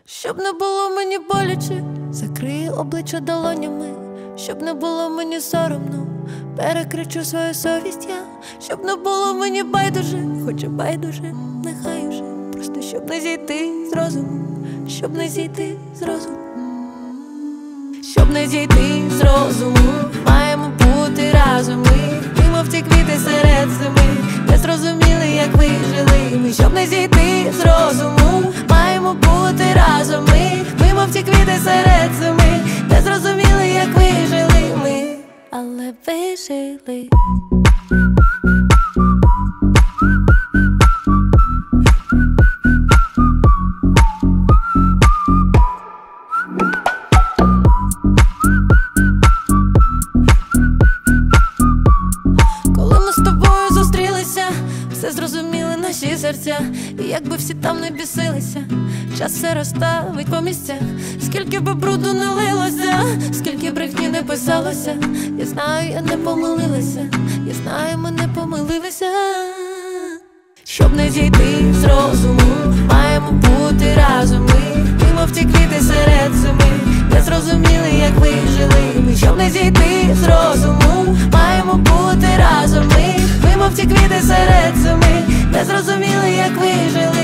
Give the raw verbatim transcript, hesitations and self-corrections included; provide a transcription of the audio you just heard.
Щоб не було мені боляче, закрию обличчя долонями. Щоб не було мені соромно, перекричу свою совість я. Щоб не було мені байдуже, хоч і байдуже, нехай уже. Просто щоб не зійти з розуму, щоб не зійти з розуму. Щоб не зійти з розуму, маємо бути разом ми. Ми, мов ті квіти серед зими, не зрозуміли, як ви жили ми. Щоб не зійти з розуму, маємо бути разом ми. Ми, мов ті квіти серед зими, не зрозуміли, як ви жили ми, але ви жили. Все зрозуміли наші серця, і якби всі там не бісилися, час все розставить по місцях. Скільки би бруду не лилося, скільки брехні не писалося, я знаю, я не помилилася, я знаю, ми не помилилися. Щоб не зійти з розуму, маємо бути разом ми. Ми, мов ті квіти серед зими, не зрозуміли, як ви жили ми. Щоб не зійти з розуму, маємо бути разом ми. Ми, мов ті квіти серед зими, не зрозуміли, як ви жили